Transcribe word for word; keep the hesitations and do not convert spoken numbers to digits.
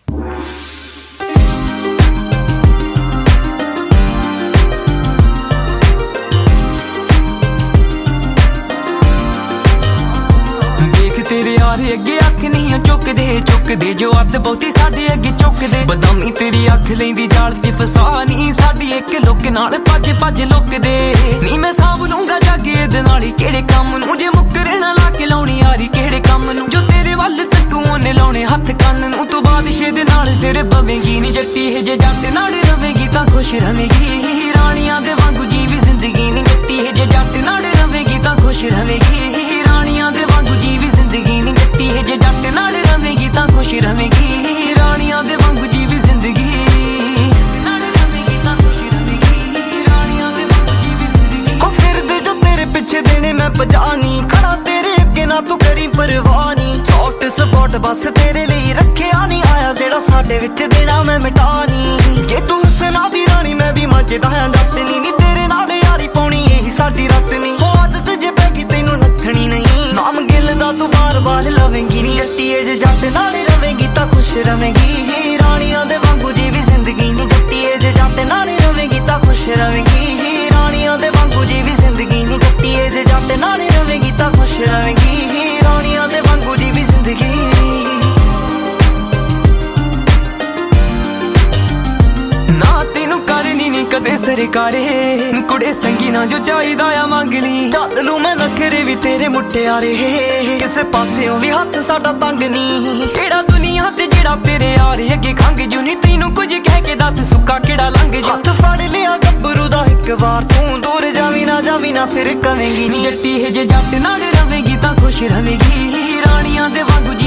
तेरे यारे अगे अख नहीं चुकदे चुकदे जो अद बहुती साडे अगे चुकदे बदामी तेरी अख लैंदी जाल च फसानी साडी एक लुक नाल भज भज लुकदे नी मैं साब लूंगा जागे इहदे नाल किहड़े काम नूं जे मुकरे ना ला के लाउणी यारी किहड़े काम नूं जो तेरे वल तक्कू ओने लाउणे हत्थ कंन नूं तू बादशाह दे नाल फिर पवेंगी नी जट्टी है जे जट नाल रवेगी तां खुश रवेगी राणियां दे वांगू जीवी जिंदगी नी जट्टी है जे जट नाल रवेगी तां खुश रवेगी राणियां दे वांगू जीवी जिंदगी नी जट्टी है जे जट नाल रवेगी तां खुश रवेगी राणियां दे वांगू जीवी जिंदगी नाल रवेगी तां खुश रवेगी राणियां दे वांगू जीवी जिंदगी हो फिरदे जो तेरे पिछे देने मैं पजानी खड़ा तेरे अगे ना तू करी परवाह नी सॉफ्ट सपोर्ट बस तेरे लिए रखिया नहीं आया जेड़ा साडे विच देना मैं मिटानी जे तू हुसना दी रानी मैं भी मजदा हां जट नी नी तेरे नाल यारी पाउणी यही साडी रत नी हो आदत जे पैगी तैनू नथणी नहीं नाम गिल दा तू बार बार लवेंगी नी जट्टी है जे जट नाल रवेगी तां खुश रवेगी राणियां दे वांगू जीवी जिंदगी नी जट्टी है जे जट नाल रवेगी तां खुश रवेगी राणियां दे वांगू जीवी जिंदगी नी जट्टी है जे जट नाल रवेगी तां खुश रवेगी राणियां दे वांगू जीवी जिंदगी ना तेनू करनी नी कदे सरकारे कुड़े संगी ना जो चाहिदा आ मंग ली चल लू मैं नखरे भी तेरे मुटियारे किसे पासेओ भी हथ साडा तंग नी केड़ा दुनिया ते जेड़ा तेरे यार अगे खंग जू नी तैनू कुछ कह के दस सुक्का केड़ा लंघ जा हथ फड़ लिया गब्बरू दा इक बार तू दूर जावी ना जावी ना फिर कवेंगी नी जट्टी है जे जट नाल रवेगी तां खुश रवेगी राणियां दे वांगू